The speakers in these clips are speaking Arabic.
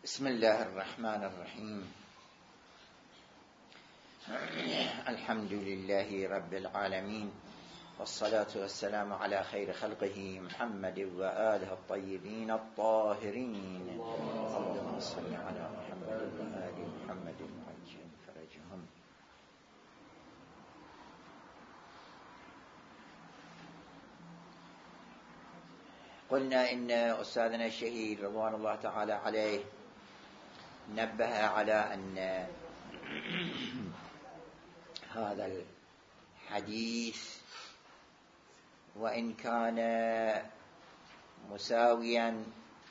بسم الله الرحمن الرحيم. الحمد لله رب العالمين، والصلاة والسلام على خير خلقه محمد وآله الطيبين الطاهرين. اللهم صل على محمد وآل محمد وعجل فرجهم. قلنا إن أستاذنا الشهيد رضوان الله تعالى عليه نبه على أن هذا الحديث وإن كان مساويا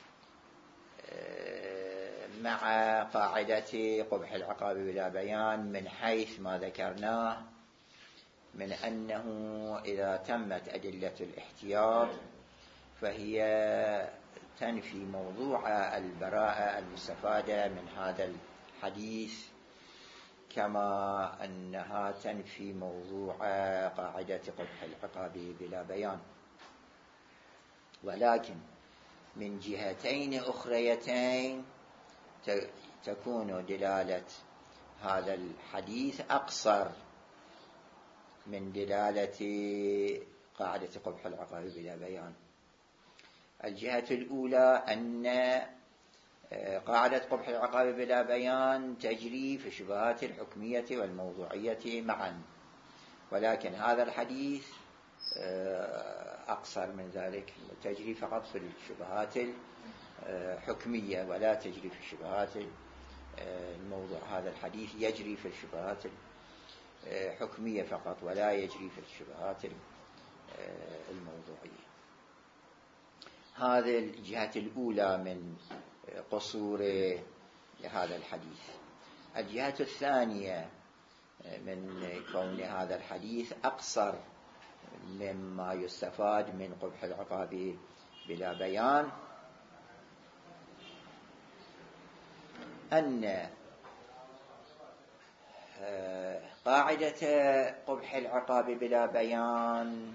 مع قاعدة قبح العقاب بلا بيان من حيث ما ذكرناه من أنه إذا تمت أدلة الاحتياط فهي تنفي موضوع البراءة المستفادة من هذا الحديث، كما أنها تنفي موضوع قاعدة قبح العقاب بلا بيان. ولكن من جهتين أخريتين تكون دلالة هذا الحديث أقصر من دلالة قاعدة قبح العقاب بلا بيان. الجهة الأولى أن قاعدة قبح العقاب بلا بيان تجري في الشبهات الحكمية والموضوعية معا، ولكن هذا الحديث أقصر من ذلك، تجري فقط في الشبهات الحكمية ولا تجري في الشبهات الموضوع. هذا الحديث يجري في الشبهات الحكمية فقط ولا يجري في الشبهات الموضوعية. هذه الجهة الأولى من قصور هذا الحديث. الجهة الثانية من كون هذا الحديث أقصر مما يستفاد من قبح العقاب بلا بيان أن قاعدة قبح العقاب بلا بيان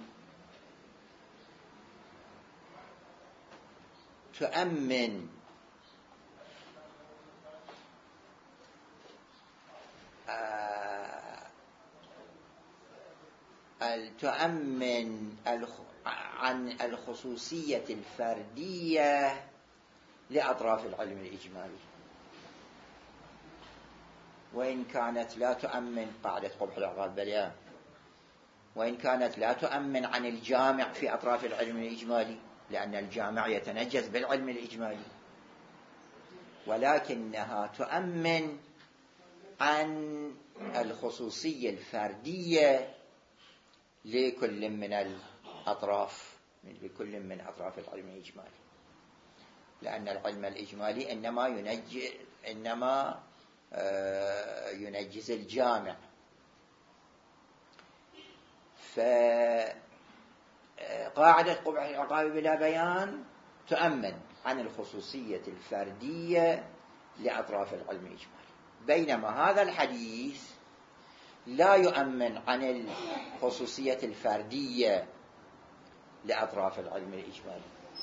تؤمن عن الخصوصية الفردية لأطراف العلم الإجمالي، وإن كانت لا تؤمن قاعدة قبح العقاب بلا، وإن كانت لا تؤمن عن الجامع في أطراف العلم الإجمالي، لأن الجامع يتنجز بالعلم الإجمالي، ولكنها تؤمن عن الخصوصية الفردية لكل من الأطراف، لكل من أطراف العلم الإجمالي، لأن العلم الإجمالي إنما ينجز الجامع. فقاعدة قبح العقاب بلا بيان تؤمن عن الخصوصية الفردية لأطراف العلم الإجمالي، بينما هذا الحديث لا يؤمن عن الخصوصية الفردية لأطراف العلم الإجمالي.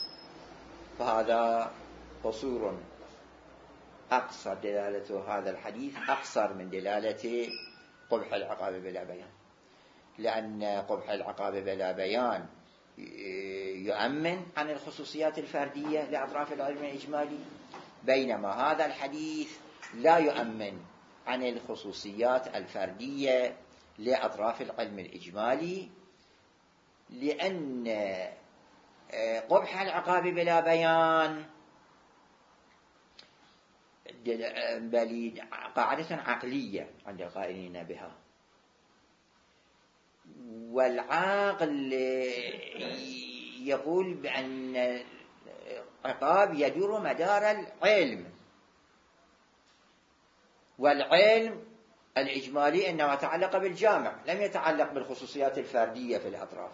فهذا قصور أقصر، دلالة هذا الحديث أقصر من دلالة قبح العقاب بلا بيان، لأن قبح العقاب بلا بيان يؤمن عن الخصوصيات الفردية لأطراف العلم الإجمالي، بينما هذا الحديث لا يؤمن عن الخصوصيات الفردية لأطراف العلم الإجمالي، لأن قبح العقاب بلا بيان قاعدة عقلية عند القائلين بها، والعاقل يقول بأن العقاب يدور مدار العلم، والعلم الإجمالي إنما تعلق بالجامع، لم يتعلق بالخصوصيات الفردية في الأطراف.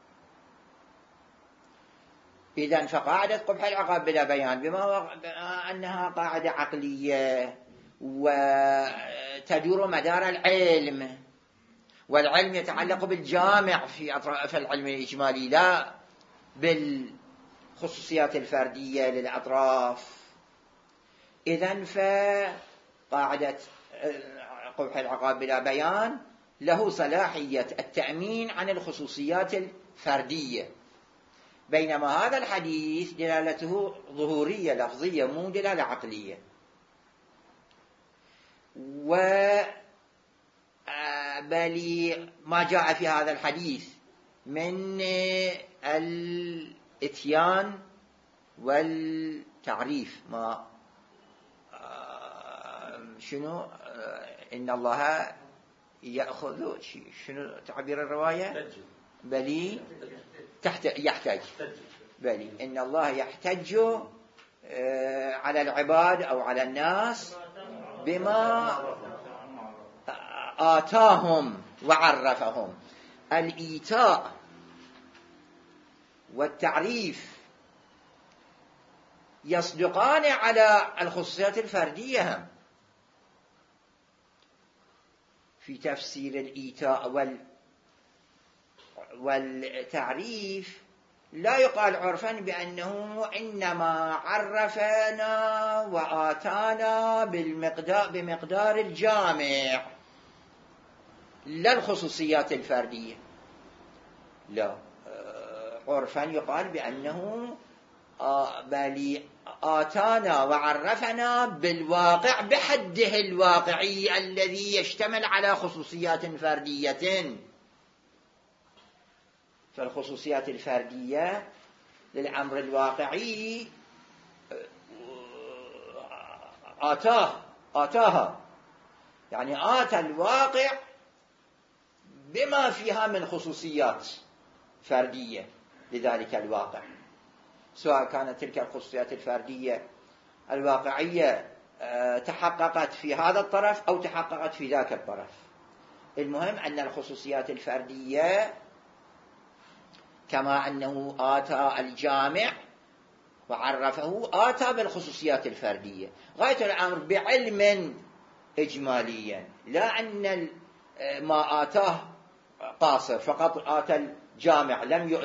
إذن فقاعدة قبح العقاب بلا بيان بما أنها قاعدة عقلية وتدور مدار العلم، والعلم يتعلق بالجامع في أطراف العلم الإجمالي لا بالخصوصيات الفردية للأطراف، إذن فقاعدة قبح العقاب بلا بيان له صلاحية التأمين عن الخصوصيات الفردية، بينما هذا الحديث دلالته ظهورية لفظية مو دلالة عقلية. بل ما جاء في هذا الحديث من الإتيان والتعريف، ما شنو إن الله يأخذ شنو تعبير الرواية بل يحتاج بل إن الله يحتج على العباد أو على الناس بما آتاهم وعرفهم. الإيتاء والتعريف يصدقان على الخصوصيات الفردية هم. في تفسير الإيتاء والتعريف لا يقال عرفا بأنه إنما عرفنا وآتانا بمقدار الجامع لا الخصوصيات الفردية، لا، عرفا يقال بأنه بل آتانا وعرفنا بالواقع بحده الواقعي الذي يشتمل على خصوصيات فردية. فالخصوصيات الفردية للأمر الواقعي آتاها، يعني آتى الواقع بما فيها من خصوصيات فردية لذلك الواقع، سواء كانت تلك الخصوصيات الفردية الواقعية تحققت في هذا الطرف أو تحققت في ذاك الطرف. المهم أن الخصوصيات الفردية كما أنه آتى الجامع وعرفه آتى بالخصوصيات الفردية، غاية الأمر بعلم إجماليا، لا أن ما آتاه قاصر فقط آتى الجامع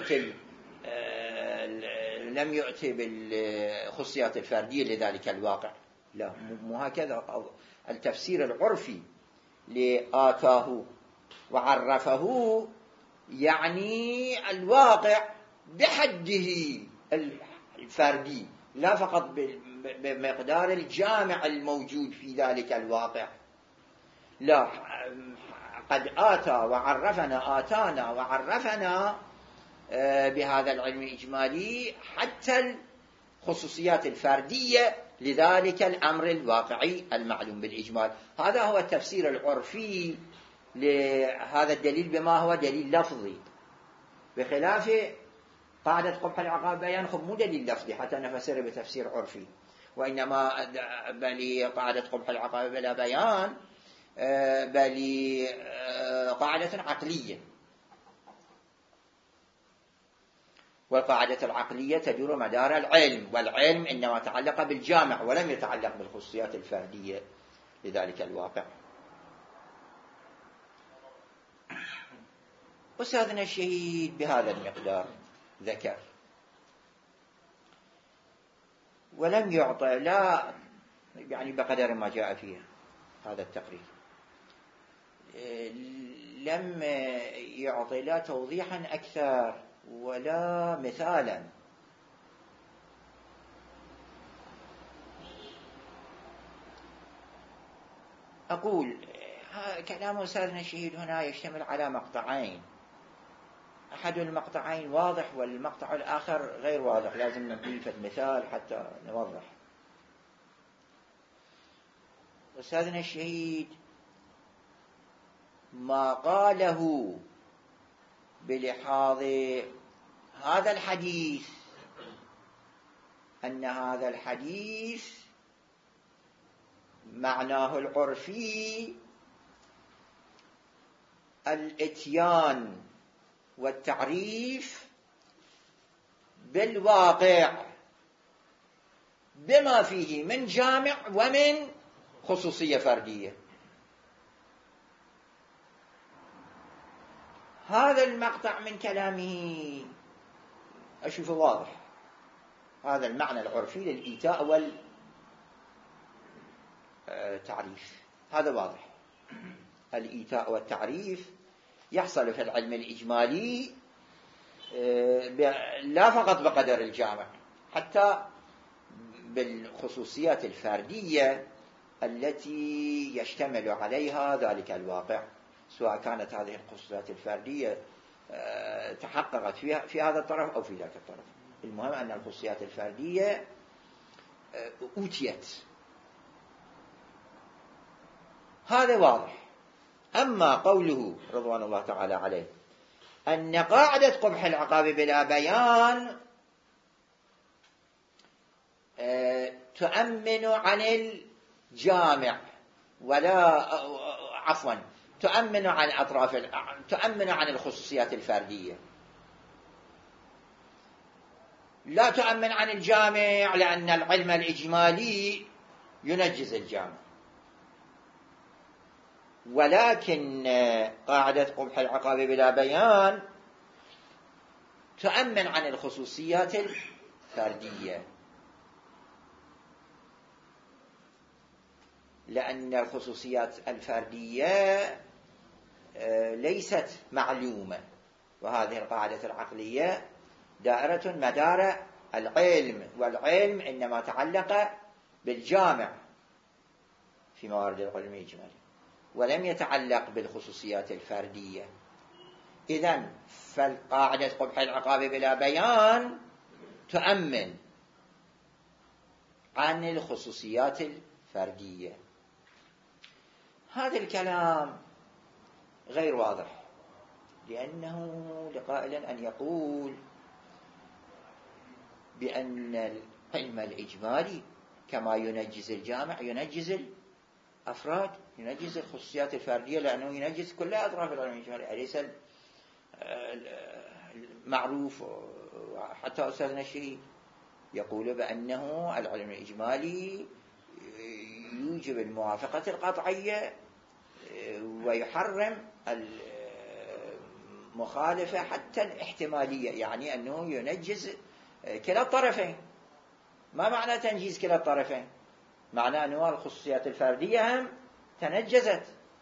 لم يؤتي بالخصوصيات الفردية لذلك الواقع، لا، مو هكذا. التفسير العرفي لآتاه وعرفه يعني الواقع بحده الفردي، لا فقط بمقدار الجامع الموجود في ذلك الواقع، لا، قد آتى وعرفنا، آتانا وعرفنا بهذا العلم الإجمالي حتى الخصوصيات الفردية لذلك الأمر الواقعي المعلوم بالإجمال. هذا هو التفسير العرفي لهذا الدليل بما هو دليل لفظي، بخلاف قاعدة قبح العقاب بيان مو دليل لفظي حتى نفسره بتفسير عرفي، وإنما بل قاعدة قبح العقاب بلا بيان بل قاعدة عقلية، والقاعدة العقلية تدور مدار العلم، والعلم إنما تعلق بالجامع ولم يتعلق بالخصوصيات الفردية لذلك الواقع. أستاذنا الشهيد بهذا المقدار ذكر، ولم يعطى لا يعني بقدر ما جاء فيه هذا التقرير، لم يعطي لا توضيحا أكثر ولا مثالا. أقول كلام أستاذنا الشهيد هنا يشتمل على مقطعين، أحد المقطعين واضح والمقطع الآخر غير واضح، لازم نضيف المثال حتى نوضح. أستاذنا الشهيد ما قاله بلحاظ هذا الحديث أن هذا الحديث معناه العرفي الإتيان والتعريف بالواقع بما فيه من جامع ومن خصوصية فردية. هذا المقطع من كلامه أشوفه واضح، هذا المعنى العرفي للإيتاء تعريف، هذا واضح. الإيتاء والتعريف يحصل في العلم الإجمالي لا فقط بقدر الجامع، حتى بالخصوصيات الفردية التي يشتمل عليها ذلك الواقع، سواء كانت هذه الخصوصيات الفردية تحققت في هذا الطرف أو في ذاك الطرف. المهم أن الخصوصيات الفردية أوتيت، هذا واضح. أما قوله رضوان الله تعالى عليه أن قاعدة قبح العقاب بلا بيان تؤمن عن الجامع تؤمن عن تؤمن عن الخصوصيات الفردية، لا تؤمن عن الجامع، لأن العلم الإجمالي ينجز الجامع. ولكن قاعدة قبح العقاب بلا بيان تؤمن عن الخصوصيات الفردية، لأن الخصوصيات الفردية ليست معلومة، وهذه القاعدة العقلية دائرة مدار العلم، والعلم إنما تعلق بالجامع في موارد العلم الإجمالي ولم يتعلق بالخصوصيات الفردية. إذن فالقاعدة قبح العقاب بلا بيان تؤمن عن الخصوصيات الفردية. هذا الكلام غير واضح، لأنه لقائل أن يقول بأن العلم الإجمالي كما ينجز الجامع ينجز الأفراد، ينجز الخصوصيات الفردية، لأنه ينجز كل أطراف العلم الإجمالي. أليس المعروف حتى أستاذنا الشهيد يقول بأنه العلم الإجمالي يوجب الموافقة القطعية ويحرم المخالفة حتى الاحتمالية، يعني أنه ينجز كلا الطرفين. ما معنى تنجيز كلا الطرفين؟ معنى أنه الخصوصيات الفردية هم تنجزت.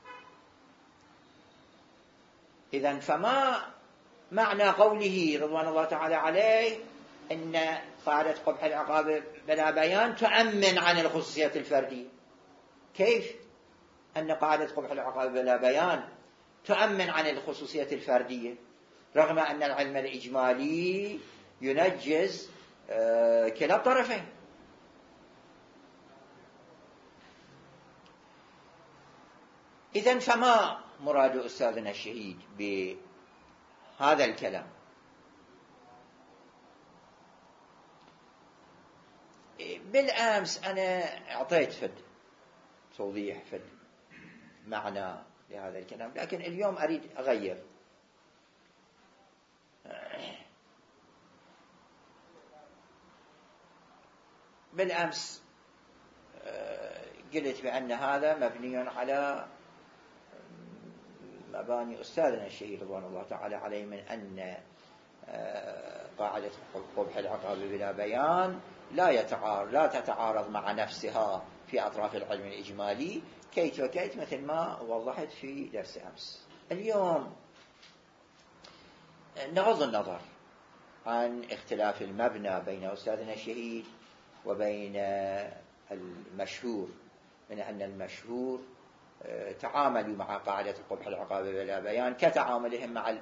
إذن فما معنى قوله رضوان الله تعالى عليه إن قاعدة قبح العقاب بلا بيان تؤمن عن الخصوصيات الفردية؟ كيف أن قاعدة قبح العقاب بلا بيان تؤمن عن الخصوصيات الفردية رغم أن العلم الإجمالي ينجز كلا الطرفين؟ إذن فما مراد أستاذنا الشهيد بهذا الكلام؟ بالأمس أنا أعطيت توضيح معنى لهذا الكلام، لكن اليوم أريد أغير. بالأمس قلت بأن هذا مبني على مباني أستاذنا الشهيد رضوان الله تعالى عليه من أن قاعدة قبح العقاب بلا بيان لا تتعارض مع نفسها في أطراف العلم الإجمالي كيت وكيت، مثل ما وضحت في درس أمس. اليوم نغض النظر عن اختلاف المبنى بين أستاذنا الشهيد وبين المشهور، من أن المشهور تعاملوا مع قاعدة قبح العقاب بلا بيان كتعاملهم مع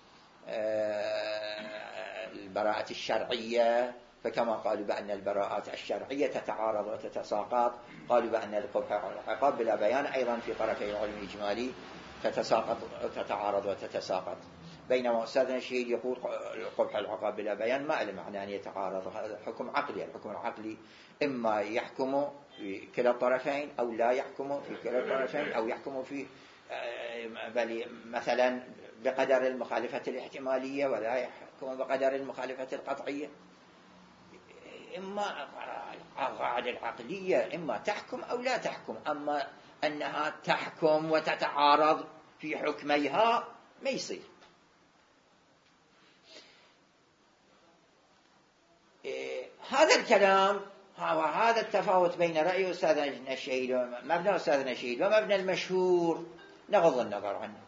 البراءة الشرعية، فكما قالوا بأن البراءات الشرعية تتعارض وتتساقط، قالوا بأن القبح العقاب بلا بيان أيضا في طرفي العلم الإجمالي تتعارض وتتساقط. بينما أستاذنا الشهيد يقول قبح العقاب بلا بيان ما له معنى أن يتعارض، هذا حكم عقلي. الحكم العقلي إما يحكم في كلا الطرفين أو لا يحكم في كلا الطرفين، أو يحكم في مثلا بقدر المخالفة الاحتمالية ولا يحكم بقدر المخالفة القطعية. إما القاعدة العقلية إما تحكم أو لا تحكم، أما أنها تحكم وتتعارض في حكميها ما يصير. هذا وهذا التفاوت بين رأي أستاذنا الشهيد ومبنى أستاذنا الشهيد ومبنى المشهور نغض النظر عنه،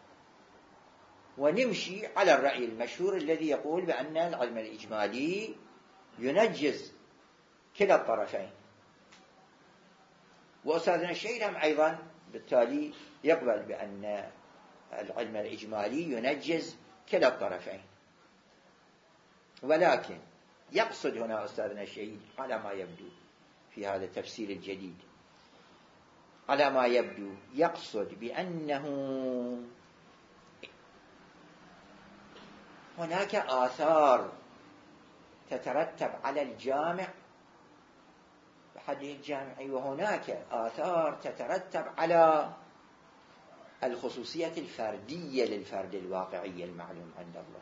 ونمشي على الرأي المشهور الذي يقول بأن العلم الإجمالي ينجز كلا الطرفين. وأستاذنا الشهيد هم أيضا بالتالي يقبل بأن العلم الإجمالي ينجز كلا الطرفين. ولكن يقصد هنا أستاذنا الشهيد على ما يبدو في هذا التفسير الجديد، على ما يبدو يقصد بأنه هناك آثار تترتب على الجامع بحده الجامعي، وهناك آثار تترتب على الخصوصية الفردية للفرد الواقعي المعلوم عند الله.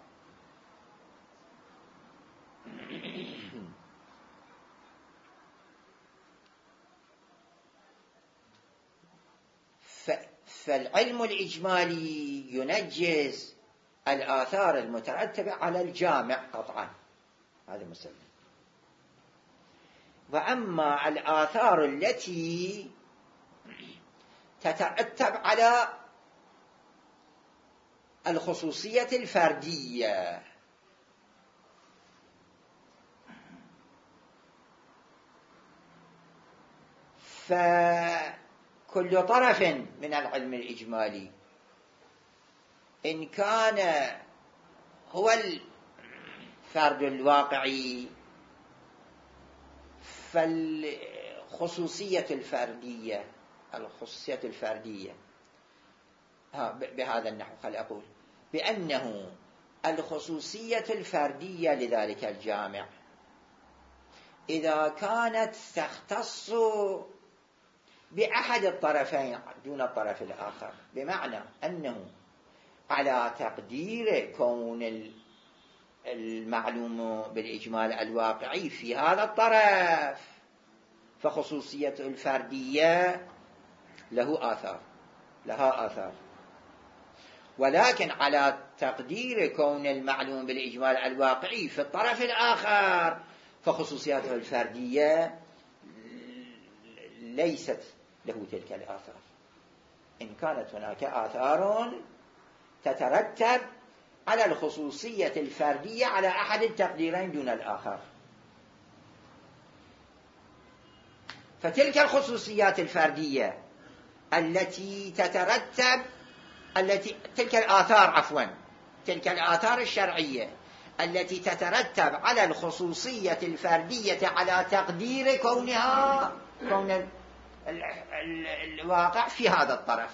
فالعلم الإجمالي ينجز الآثار المترتبة على الجامع قطعا، هذا مسلم. وأما الآثار التي تترتب على الخصوصية الفردية فكل طرف من العلم الإجمالي إن كان هو الفرد الواقعي فالخصوصية الفردية، الخصوصية الفردية بهذا النحو خل أقول بأنه الخصوصية الفردية لذلك الجامع إذا كانت تختص بأحد الطرفين دون الطرف الآخر، بمعنى أنه على تقدير كون المعلوم بالإجمال الواقعي في هذا الطرف فخصوصية الفردية لها آثار، ولكن على تقدير كون المعلوم بالإجمال الواقعي في الطرف الآخر فخصوصياته الفردية ليست له تلك الآثار. إن كانت هناك آثار تترتب على الخصوصية الفردية على أحد التقديرين دون الآخر، فتلك الخصوصيات الفردية التي تترتب تلك الآثار الشرعية التي تترتب على الخصوصية الفردية على تقدير كون الواقع في هذا الطرف،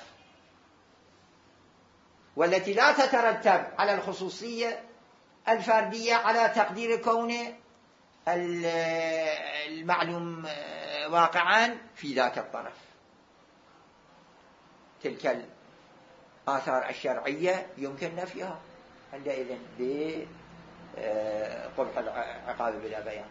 والتي لا تترتب على الخصوصية الفردية على تقدير كون المعلوم واقعا في ذاك الطرف. تلك الآثار الشرعية يمكن نفيها عندئذ بقبح العقاب بلا بيان.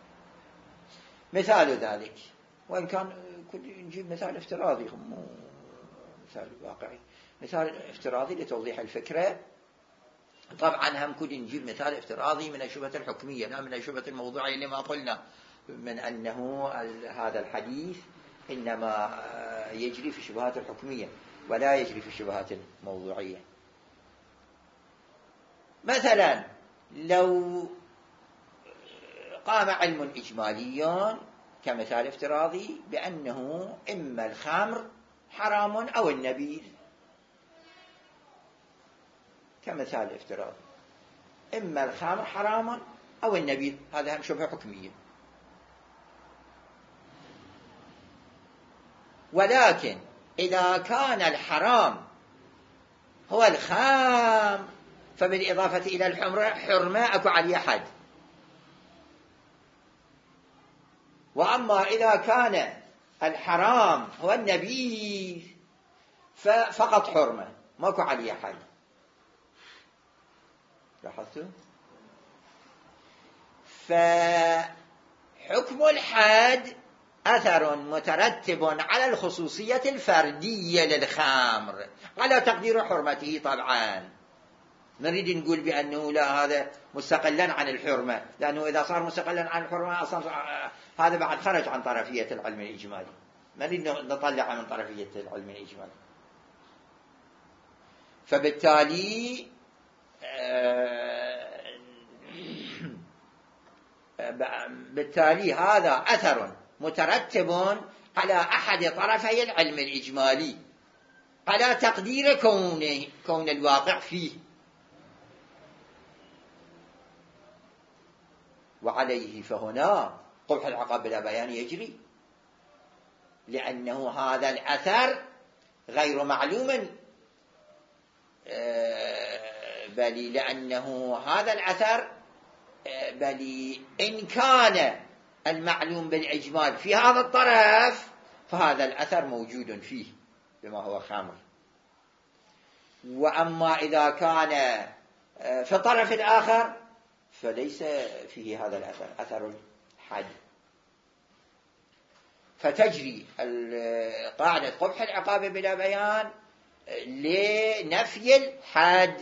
مثال ذلك، وإن كان نجيب مثال افتراضي مو مثال واقعي، مثال افتراضي لتوضيح الفكرة. طبعا هم كنا نجيب مثال افتراضي من الشبهة الحكمية لا من الشبهة الموضوعية لما قلنا من أنه هذا الحديث إنما يجري في الشبهات الحكمية ولا يجري في الشبهات الموضوعية. مثلا لو قام علم إجمالي كمثال افتراضي بأنه إما الخمر حرام أو النبيذ، كمثال افتراضي إما الخمر حرام أو النبيذ، هذا هم شبهة حكمية. ولكن إذا كان الحرام هو الخام فبالإضافة إلى الحرمة أكو عليه حد، وأما إذا كان الحرام هو النبيذ ففقط حرمة ماكو عليه حد. لاحظتوا؟ فحكم الحد أثر مترتب على الخصوصية الفردية للخمر على تقدير حرمته طبعا، نريد نقول بأنه لا، هذا مستقلا عن الحرمة، لأنه إذا صار مستقلا عن الحرمة أصلا هذا بعد خرج عن طرفية العلم الإجمالي، نريد نطلع من طرفية العلم الإجمالي. بالتالي هذا أثر مترتب على أحد طرفي العلم الإجمالي على تقدير كون الواقع فيه، وعليه فهنا قبح العقاب بلا بيان يجري، لأنه هذا الأثر غير معلوم، بل لأنه هذا الأثر بل إن كان المعلوم بالإجمال في هذا الطرف فهذا الأثر موجود فيه بما هو خامر، وأما إذا كان في الطرف الآخر فليس فيه هذا الأثر، أثر الحد. فتجري قاعدة قبح العقاب بلا بيان لنفي الحد.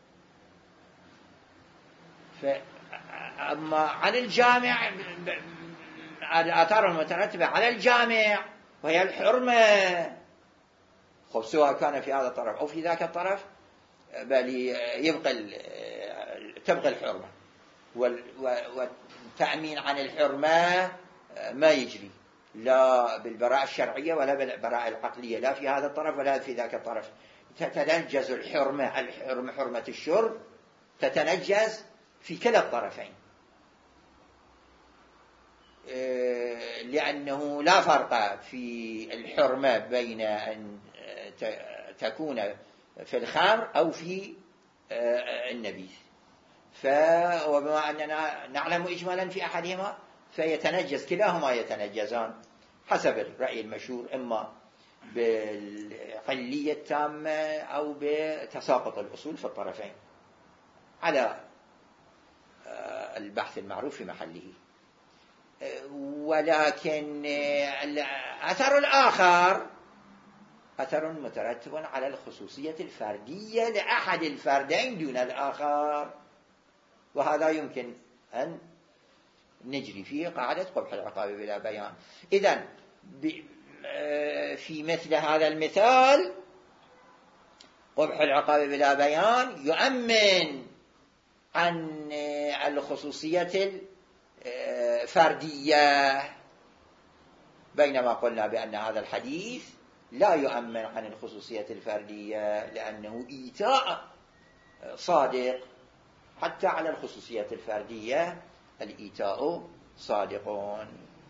أما عن الجامع، الآثار المترتبة على الجامع وهي الحرمة، خب سواء كان في هذا الطرف أو في ذاك الطرف بل تبقى الحرمة، والتأمين عن الحرمة ما يجري لا بالبراءة الشرعية ولا بالبراءة العقلية، لا في هذا الطرف ولا في ذاك الطرف. تتنجز الحرمة، حرمة الشرب تتنجز في كلا الطرفين، لأنه لا فرق في الحرمة بين أن تكون في الخمر أو في النبيذ. وبما أننا نعلم إجمالا في أحدهما فيتنجز، كلاهما يتنجزان حسب الرأي المشهور، إما بالقلية التامة أو بتساقط الأصول في الطرفين على البحث المعروف في محله. ولكن الأثر الآخر أثر مترتب على الخصوصية الفردية لأحد الفردين دون الآخر، وهذا يمكن أن نجري فيه قاعدة قبح العقاب بلا بيان. إذن في مثل هذا المثال قبح العقاب بلا بيان يؤمن عن الخصوصية الفردية، بينما قلنا بأن هذا الحديث لا يؤمن عن الخصوصية الفردية، لأنه إيتاء صادق حتى على الخصوصية الفردية، الإيتاء صادقون.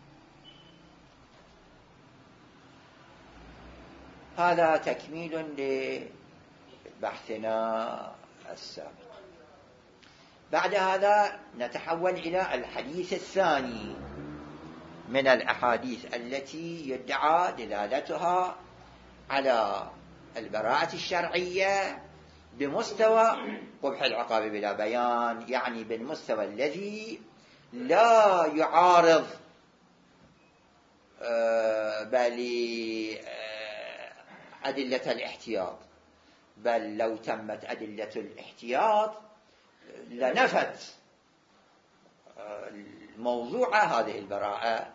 هذا تكميل لبحثنا السابق. بعد هذا نتحول إلى الحديث الثاني من الأحاديث التي يدعى دلالتها على البراءة الشرعية بمستوى قبح العقاب بلا بيان، يعني بالمستوى الذي لا يعارض بل أدلة الاحتياط، بل لو تمت أدلة الاحتياط لنفت موضوع هذه البراءة.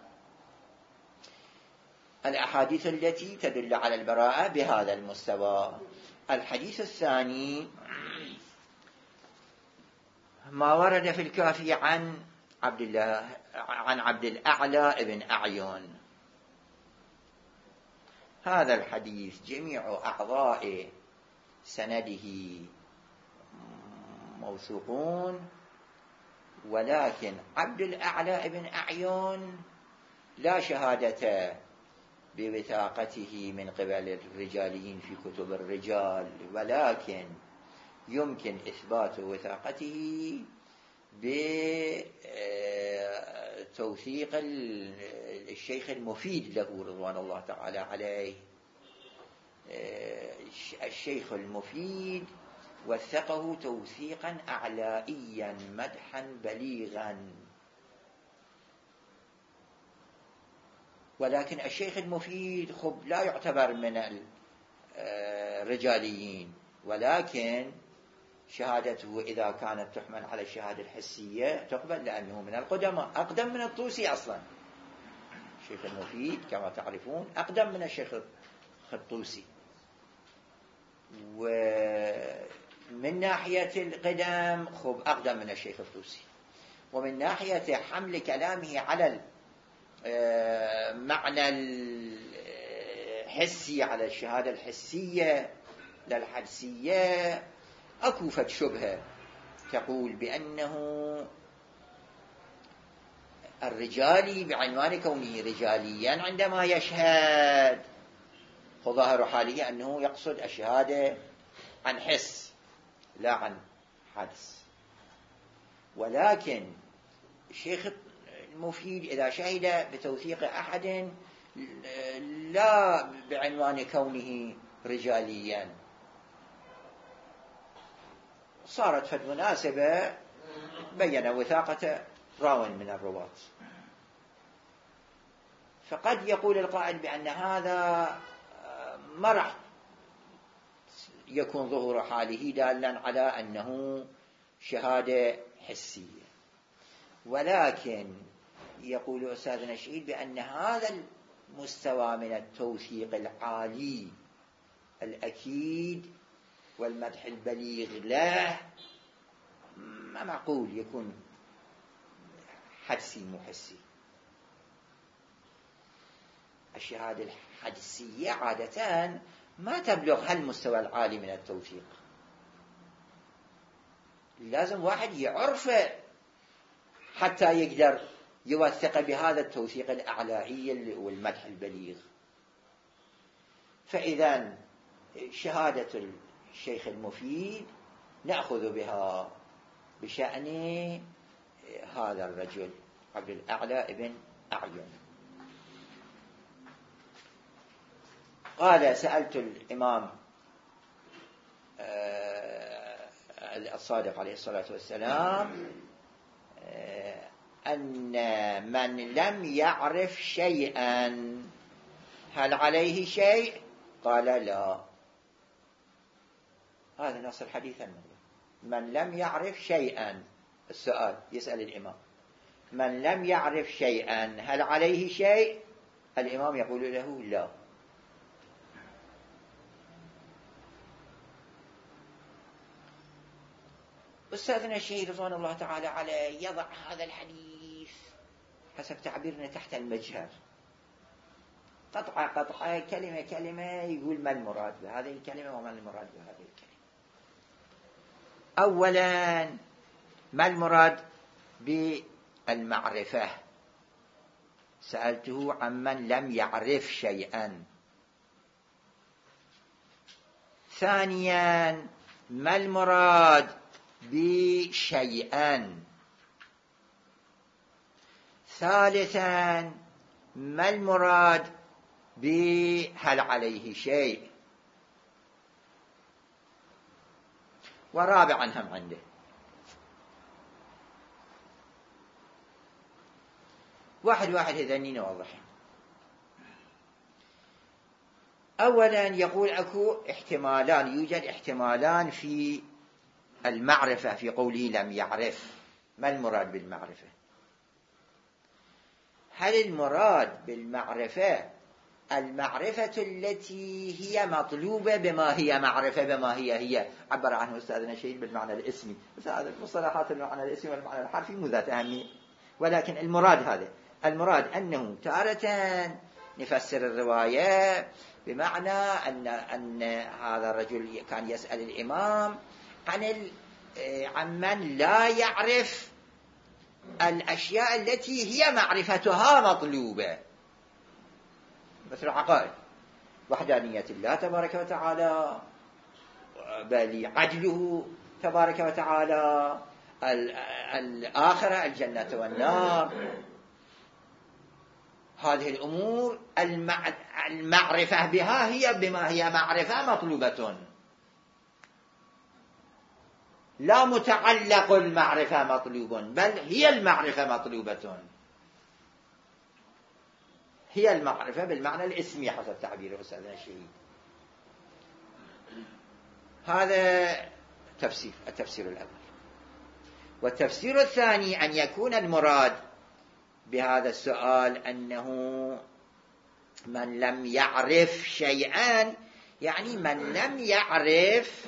الأحاديث التي تدل على البراءة بهذا المستوى. الحديث الثاني ما ورد في الكافي عن عبد الأعلى ابن أعين. هذا الحديث جميع أعضاء سنده موثوقون، ولكن عبد الأعلى ابن أعين لا شهادة بوثاقته من قبل الرجاليين في كتب الرجال، ولكن يمكن إثبات وثاقته بتوثيق الشيخ المفيد له رضوان الله تعالى عليه. الشيخ المفيد وثقه توثيقا أعلائيا مدحا بليغا، ولكن الشيخ المفيد خب لا يعتبر من الرجاليين، ولكن شهادته إذا كانت تحمل على الشهادة الحسية تقبل، لأنه من القدماء، أقدم من الطوسي أصلا. الشيخ المفيد كما تعرفون أقدم من الشيخ الطوسي، ومن ناحية القدم أقدم من الشيخ الطوسي، ومن ناحية حمل كلامه على معنى الحسي، على الشهادة الحسية لا الحدسية، أكوفت شبهة تقول بأنه الرجالي بعنوان كونه رجاليا عندما يشهد، فظاهر حاله أنه يقصد الشهادة عن حس لا عن حدس. ولكن الشيخ المفيد إذا شهد بتوثيق أحد لا بعنوان كونه رجاليا، صارت فد مناسبة بين وثاقة راو من الرواة، فقد يقول القائل بأن هذا ما راح يكون ظهور حاله دالا على أنه شهادة حسية. ولكن يقول أستاذنا الشهيد بأن هذا المستوى من التوثيق العالي الأكيد والمدح البليغ له ما معقول يكون حدسي مو حسي. الشهادة الحدسية عادة ما تبلغ هالمستوى العالي من التوثيق، لازم واحد يعرفه حتى يقدر يوثق بهذا التوثيق الأعلائي والمدح البليغ. فإذا شهادة الشيخ المفيد نأخذ بها بشأن هذا الرجل عبد الأعلى ابن أعين. قال: سألت الإمام الصادق عليه الصلاة والسلام أن من لم يعرف شيئا هل عليه شيء؟ قال: لا. هذا نص الحديث النبوي. من لم يعرف شيئا، السؤال يسأل الإمام: من لم يعرف شيئا هل عليه شيء؟ الإمام يقول له: لا. أستاذنا الشهيد رضوان الله تعالى عليه يضع هذا الحديث حسب تعبيرنا تحت المجهر، قطعة كلمة كلمة، يقول ما المراد بهذه الكلمة وما المراد بهذه الكلمة. أولا، ما المراد بالمعرفة؟ سألته عمن لم يعرف شيئا. ثانيا، ما المراد بشيئا؟ ثالثا، ما المراد بهل عليه شيء؟ ورابعا هم عنده. واحد هذني نوضحه. أولا يقول أكو احتمالان، يوجد احتمالان في المعرفة في قوله لم يعرف. ما المراد بالمعرفة؟ هل المراد بالمعرفة المعرفة التي هي مطلوبة بما هي معرفة، بما هي عبر عنه أستاذنا الشهيد بالمعنى الاسمي، بس هذا المصطلحات المعنى الاسمي والمعنى الحرفي مو ذات أهمية. ولكن المراد أنه تارة نفسر الرواية بمعنى أن هذا الرجل كان يسأل الإمام عن من لا يعرف الأشياء التي هي معرفتها مطلوبة، مثل العقائد، وحدانية الله تبارك وتعالى، بل عدله تبارك وتعالى، الآخرة، الجنة والنار. هذه الأمور المعرفة بها هي بما هي معرفة مطلوبة، لا متعلق المعرفة مطلوب، بل هي المعرفة مطلوبة. هي المعرفة بالمعنى الاسمي حسب تعبير أستاذنا الشهيد. هذا التفسير الأول. والتفسير الثاني أن يكون المراد بهذا السؤال أنه من لم يعرف شيئا، يعني من لم يعرف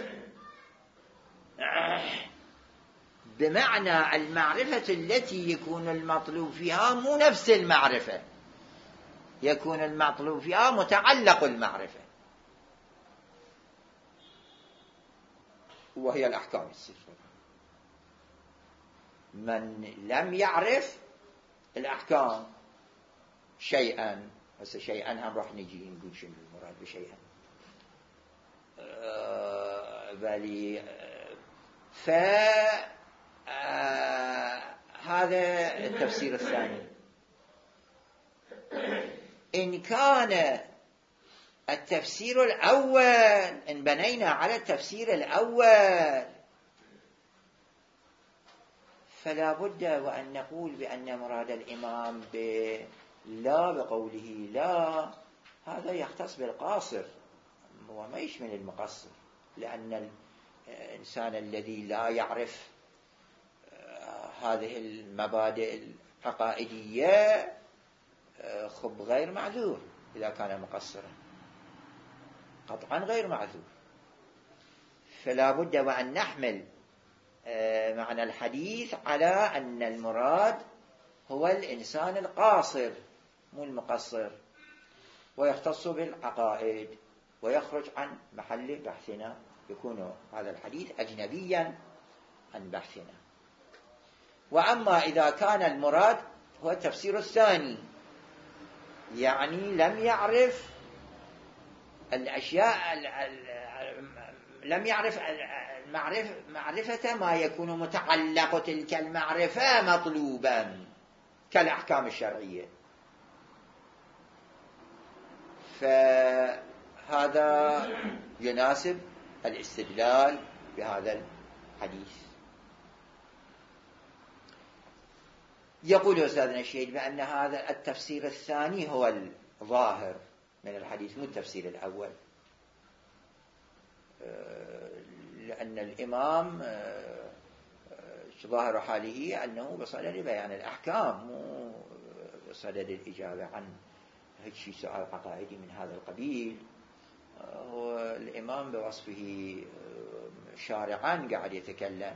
بمعنى المعرفة التي يكون المطلوب فيها مو نفس المعرفة، يكون المطلوب فيها متعلق المعرفة، وهي الأحكام الستة. من لم يعرف الأحكام شيئا، هسه شيئا هم راح نجي نقول شنو المراد بشيئا، بل هذا التفسير الثاني. إن كان التفسير الأول، إن بنينا على التفسير الأول، فلا بد وأن نقول بأن مراد الإمام لا بقوله لا هذا يختص بالقاصر وما يشمل المقصر، لأن الإنسان الذي لا يعرف هذه المبادئ العقائدية خب غير معذور، إذا كان مقصرا قطعا غير معذور. فلا بد وأن نحمل معنى الحديث على أن المراد هو الإنسان القاصر مو المقصر، ويختص بالعقائد ويخرج عن محل بحثنا، يكون هذا الحديث أجنبيا عن بحثنا. وأما إذا كان المراد هو التفسير الثاني، يعني لم يعرف الأشياء، لم يعرف معرفة ما يكون متعلق تلك المعرفة مطلوبا كالأحكام الشرعية، فهذا يناسب الاستدلال بهذا الحديث. يقول أستاذنا الشهيد بأن هذا التفسير الثاني هو الظاهر من الحديث مو التفسير الأول، لأن الإمام ظاهر حاله أنه بصدد بيان الأحكام مو بصدد الإجابة عن هيك سؤال عقائدي من هذا القبيل. هو الإمام بوصفه شارعا قاعد يتكلم،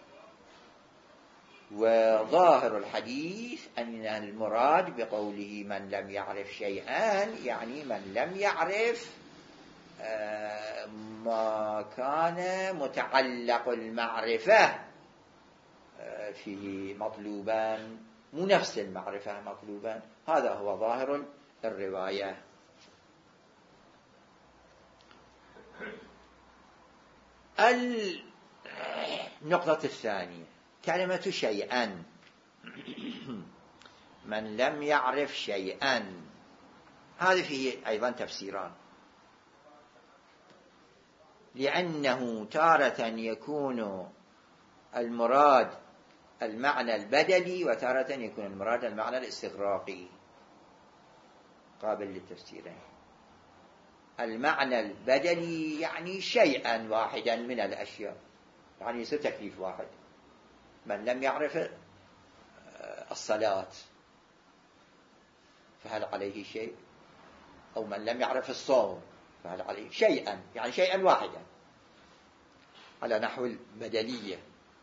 وظاهر الحديث أن المراد بقوله من لم يعرف شيئا يعني من لم يعرف ما كان متعلق المعرفة فيه مطلوبا، مو نفس المعرفة مطلوبا. هذا هو ظاهر الرواية. النقطة الثانية كلمة شيئا، من لم يعرف شيئا، هذا فيه أيضا تفسيران، لأنه تارة يكون المراد المعنى البدلي وتارة يكون المراد المعنى الاستغراقي، قابل للتفسيرين. المعنى البدلي يعني شيئا واحدا من الأشياء، يعني يصير تكليف واحد. من لم يعرف الصلاة فهل عليه شيء؟ أو من لم يعرف الصوم فهل عليه شيئا، يعني شيئا واحدا على نحو البدلية.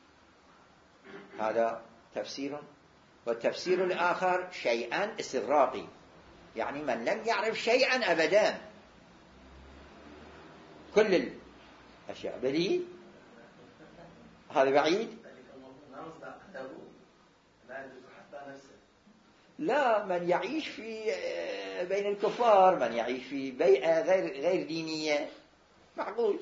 هذا تفسير. والتفسير الآخر شيئا استغراقي، يعني من لم يعرف شيئا أبدا، كل الأشياء بديهي. هذا بعيد. لا، من يعيش في بين الكفار، من يعيش في بيئة غير دينية معقول.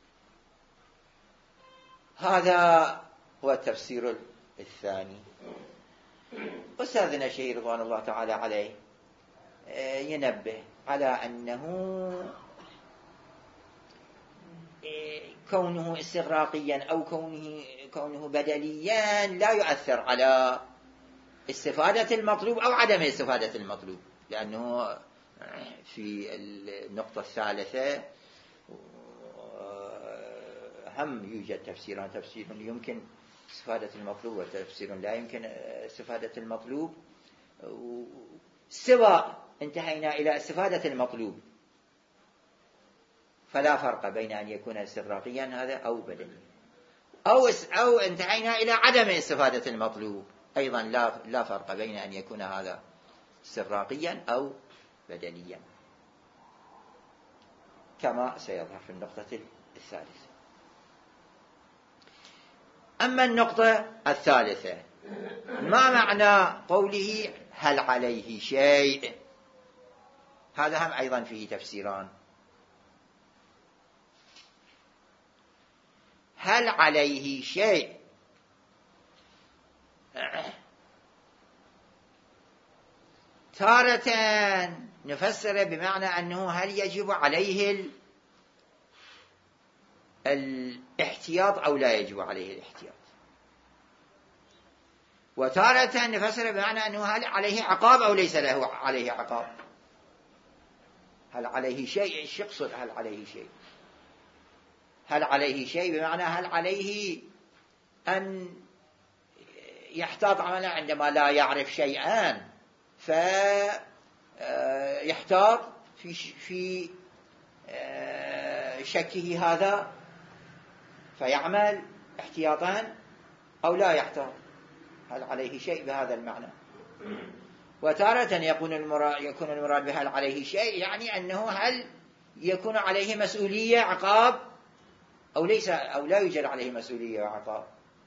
هذا هو التفسير الثاني. أستاذنا الشهيد رضوان الله تعالى عليه ينبه على أنه كونه استغراقيا أو كونه بدليا لا يؤثر على استفادة المطلوب أو عدم استفادة المطلوب، لأنه في النقطة الثالثة هم يوجد تفسيران، تفسير يمكن استفادة المطلوب وتفسير لا يمكن استفادة المطلوب، سواء انتهينا إلى استفادة المطلوب فلا فرق بين أن يكون استغراقيا هذا أو بدنيا، أو انتهينا إلى عدم استفادة المطلوب أيضا لا فرق بين أن يكون هذا استغراقيا أو بدنيا، كما سيظهر في النقطة الثالثة. أما النقطة الثالثة، ما معنى قوله هل عليه شيء؟ هذا هم أيضا فيه تفسيران. هل عليه شيء تارة نفسر بمعنى أنه هل يجب عليه الاحتياط أو لا يجب عليه الاحتياط، وتارة نفسر بمعنى أنه هل عليه عقاب أو ليس له عليه عقاب. هل عليه شيء، ايش يقصد هل عليه شيء؟ هل عليه شيء بمعنى هل عليه أن يحتاط عمله عندما لا يعرف شيئا فيحتاط في شكه هذا فيعمل احتياطا أو لا يحتاط. هل عليه شيء بهذا المعنى. وتارة يكون المراد بهل عليه شيء يعني أنه هل يكون عليه مسؤولية عقاب أو ليس، أو لا يوجد عليه مسؤولية وعقاب.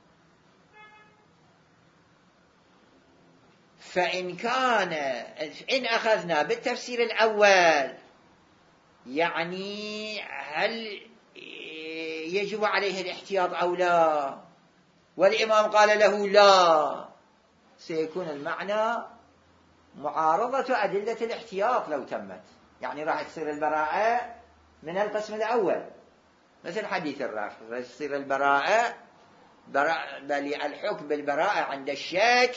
إن أخذنا بالتفسير الأول يعني هل يجب عليه الاحتياط أو لا، والإمام قال له لا، سيكون المعنى معارضة أدلة الاحتياط لو تمت، يعني راح تصير البراءة من القسم الأول مثل حديث الرافع، تصير البراءة بل الحكم بالبراءة عند الشك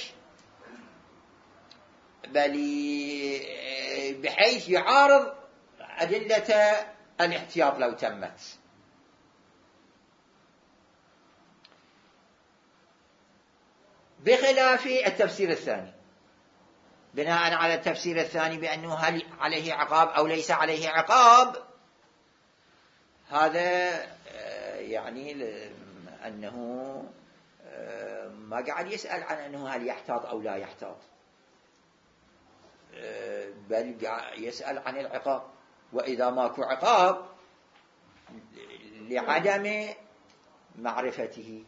بل بحيث يعارض أدلة الاحتياط لو تمت. بخلاف التفسير الثاني، بناء على التفسير الثاني بأنه هل عليه عقاب أو ليس عليه عقاب، هذا يعني أنه ما قاعد يسأل عن أنه هل يحتاط أو لا يحتاط، بل يسأل عن العقاب، وإذا ماكو عقاب لعدم معرفته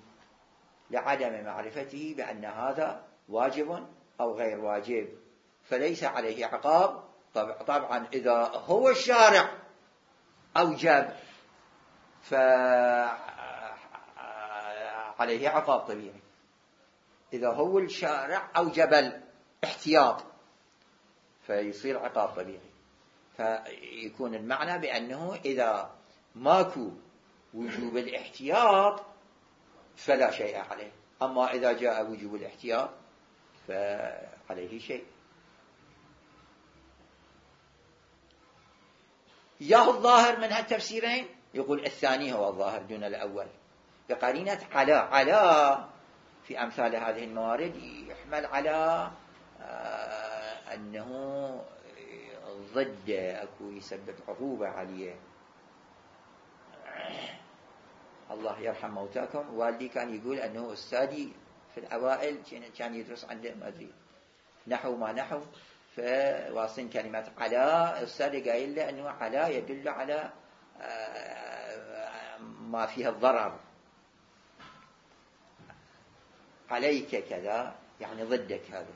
بأن هذا واجب أو غير واجب فليس عليه عقاب. طبعا إذا هو الشارع أوجب فعليه عقاب طبيعي، إذا هو الشارع أوجب الاحتياط فيصير عقاب طبيعي. فيكون المعنى بأنه إذا ماكو وجوب الاحتياط فلا شيء عليه، أما إذا جاء وجوب الاحتياط فعليه شيء. ياهو الظاهر من هالتفسيرين يقول الثاني هو الظاهر دون الأول، بقرينة على في أمثال هذه الموارد يحمل على أنه ضد أكو يسبب عقوبة عليه. الله يرحم موتاكم، والدي كان يقول أنه أستاذي في الأوائل كان يدرس عنده ما أدري نحو ما نحو، فواصل كلمة على أستاذي قايل له أنه على يدل على ما فيها الضرر، عليك كذا يعني ضدك هذا.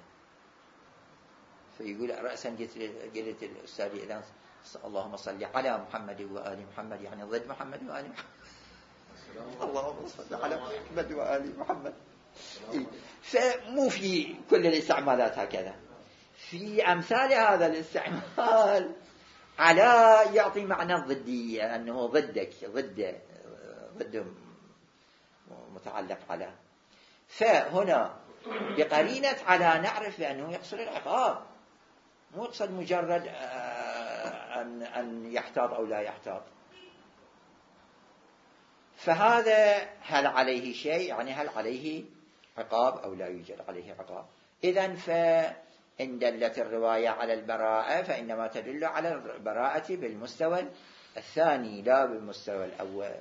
فيقول رأسا قلت الأستاذ إذا اللهم صل على محمد وآل محمد يعني ضد محمد وآل محمد. اللهم صل على محمد وآل محمد. فمو في كل الاستعمالات هكذا، في أمثال هذا الاستعمال على يعطي معنى الضدية، أنه ضدك ضد متعلق على. فهنا بقرينة على نعرف بأنه يقصد العقاب، مو يقصد مجرد أن يحتاط أو لا يحتاط. فهذا هل عليه شيء، يعني هل عليه عقاب أو لا يوجد عليه عقاب. إذن فإن دلت الرواية على البراءة فإنما تدل على البراءة بالمستوى الثاني لا بالمستوى الأول.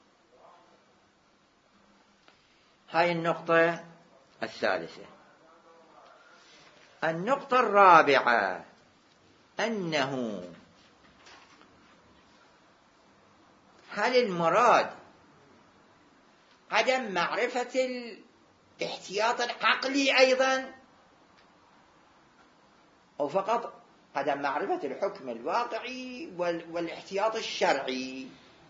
هاي النقطة الثالثة. النقطة الرابعة أنه هل المراد عدم معرفة الاحتياط العقلي أيضا، أو فقط عدم معرفة الحكم الواقعي والاحتياط الشرعي؟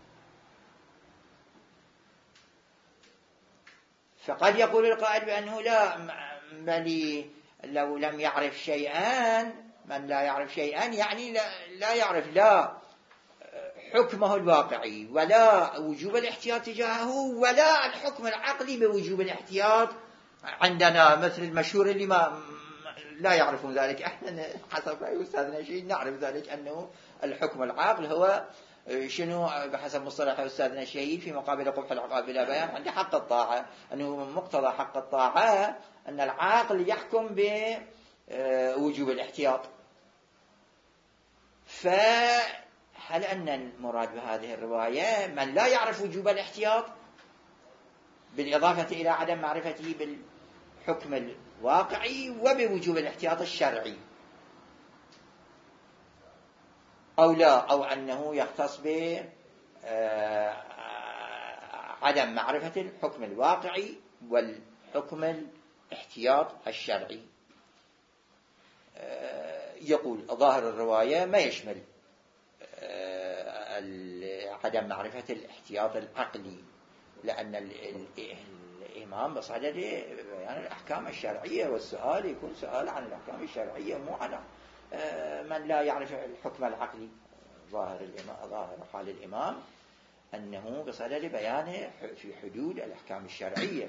فقد يقول القائل بأنه لا، بل لو لم يعرف شيئا، من لا يعرف شيئا يعني لا يعرف لا حكمه الواقعي ولا وجوب الاحتياط تجاهه ولا الحكم العقلي بوجوب الاحتياط عندنا، مثل المشهور اللي ما لا يعرفون ذلك. احنا حسب رأي أستاذنا شيء نعرف ذلك، أنه الحكم العاقل هو شنو بحسب مصطلح أستاذنا الشهيد في مقابل قبح العقاب بلا بيان عند حق الطاعة، أنه مقتضى حق الطاعة أن العاقل يحكم بوجوب الاحتياط. فهل أن المراد بهذه الرواية من لا يعرف وجوب الاحتياط بالإضافة إلى عدم معرفته بالحكم الواقعي وبوجوب الاحتياط الشرعي، أو لا، أو أنه يختص بعدم معرفة الحكم الواقعي والحكم الاحتياط الشرعي؟ يقول ظاهر الرواية ما يشمل عدم معرفة الاحتياط العقلي، لأن الإمام بصدد بيان الأحكام الشرعية، والسؤال يكون سؤال عن الأحكام الشرعية مو عن من لا يعرف الحكم العقلي. ظاهر حال الإمام أنه بصدد بيان في حدود الأحكام الشرعية.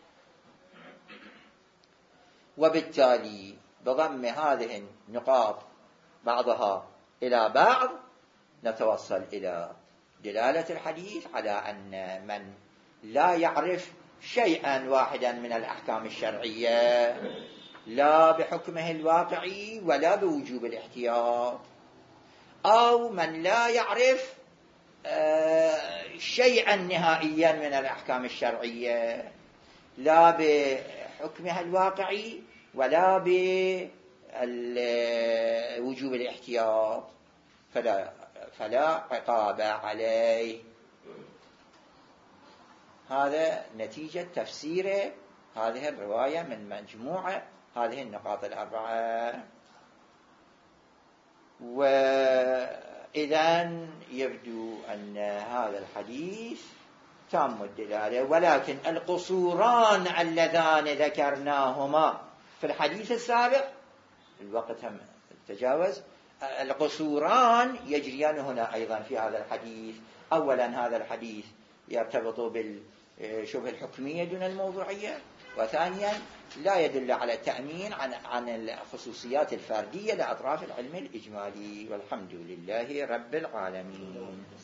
وبالتالي بضم هذه النقاط بعضها إلى بعض نتوصل إلى دلالة الحديث على أن من لا يعرف شيئا واحدا من الأحكام الشرعية لا بحكمه الواقعي ولا بوجوب الاحتياط، أو من لا يعرف شيئا نهائيا من الأحكام الشرعية لا بحكمها الواقعي ولا بوجوب الاحتياط، فلا عقاب عليه. هذا نتيجة تفسير هذه الرواية من مجموعة هذه النقاط الأربعة. وإذن يبدو أن هذا الحديث تام الدلالة، ولكن القصوران اللذان ذكرناهما في الحديث السابق، الوقت هم تجاوز، القصوران يجريان هنا أيضا في هذا الحديث. أولا هذا الحديث يرتبط بالشبه الحكمية دون الموضوعية، وثانيا لا يدل على التأمين عن الخصوصيات الفردية لأطراف العلم الإجمالي. والحمد لله رب العالمين.